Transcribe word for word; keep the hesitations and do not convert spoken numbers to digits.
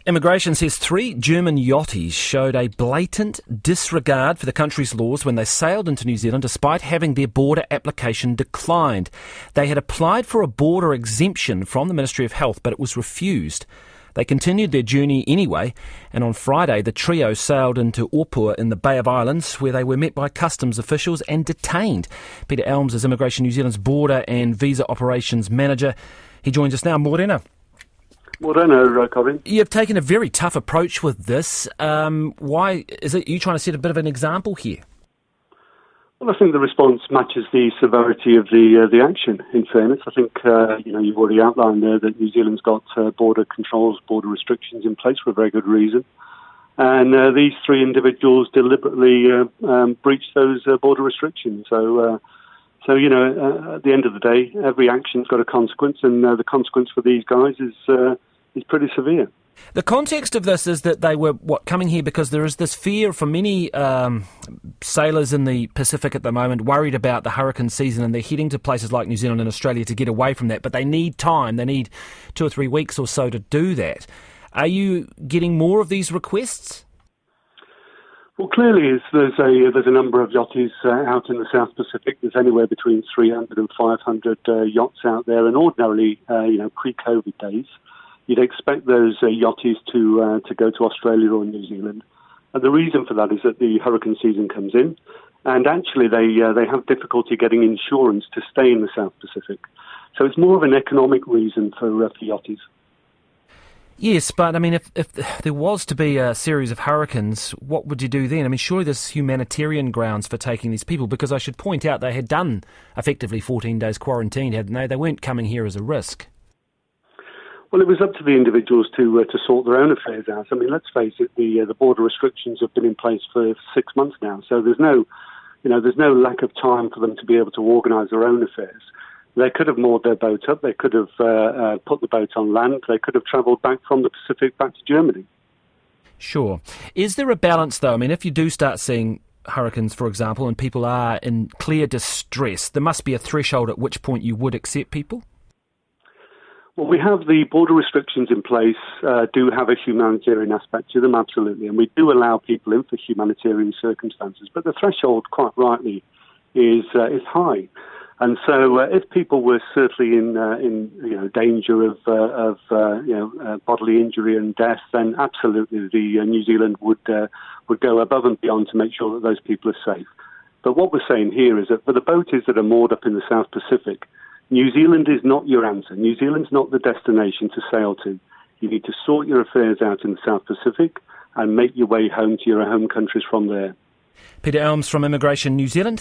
Immigration says three German yachties showed a blatant disregard for the country's laws when they sailed into New Zealand despite having their border application declined. They had applied for a border exemption from the Ministry of Health, but it was refused. They continued their journey anyway, and on Friday the trio sailed into Opua in the Bay of Islands, where they were met by customs officials and detained. Peter Elms is Immigration New Zealand's Border and Visa Operations Manager. He joins us now. Morena. Morena, Colin. You've taken a very tough approach with this. Um, why is it you trying to set a bit of an example here? Well, I think the response matches the severity of the uh, the action. In fairness, I think uh, you know you've already outlined there that New Zealand's got uh, border controls, border restrictions in place for a very good reason, and uh, these three individuals deliberately uh, um, breached those uh, border restrictions. So. Uh, So, you know, uh, at the end of the day, every action's got a consequence, and uh, the consequence for these guys is uh, is pretty severe. The context of this is that they were, what, coming here because there is this fear for many um, sailors in the Pacific at the moment, worried about the hurricane season, and they're heading to places like New Zealand and Australia to get away from that, but they need time, they need two or three weeks or so to do that. Are you getting more of these requests? Well, clearly, there's a there's a number of yachties uh, out in the South Pacific. There's anywhere between three hundred and five hundred uh, yachts out there, and ordinarily, uh, you know, pre-COVID days, you'd expect those uh, yachties to uh, to go to Australia or New Zealand. And the reason for that is that the hurricane season comes in, and actually they uh, they have difficulty getting insurance to stay in the South Pacific. So it's more of an economic reason for, uh, for yachties. Yes, but I mean, if, if there was to be a series of hurricanes, what would you do then? I mean, surely there's humanitarian grounds for taking these people, because I should point out they had done effectively fourteen days quarantine, hadn't they? They weren't coming here as a risk. Well, it was up to the individuals to uh, to sort their own affairs out. I mean, let's face it, the uh, the border restrictions have been in place for six months now, so there's no, you know, there's no lack of time for them to be able to organise their own affairs. They could have moored their boat up, they could have uh, uh, put the boat on land, they could have travelled back from the Pacific back to Germany. Sure. Is there a balance, though? I mean, if you do start seeing hurricanes, for example, and people are in clear distress, there must be a threshold at which point you would accept people? Well, we have the border restrictions in place, uh, do have a humanitarian aspect to them, absolutely, and we do allow people in for humanitarian circumstances, but the threshold, quite rightly, is uh, is high. And so, uh, if people were certainly in, uh, in you know, danger of, uh, of uh, you know, uh, bodily injury and death, then absolutely the uh, New Zealand would uh, would go above and beyond to make sure that those people are safe. But what we're saying here is that for the boaties that are moored up in the South Pacific, New Zealand is not your answer. New Zealand's not the destination to sail to. You need to sort your affairs out in the South Pacific and make your way home to your home countries from there. Peter Elms from Immigration New Zealand.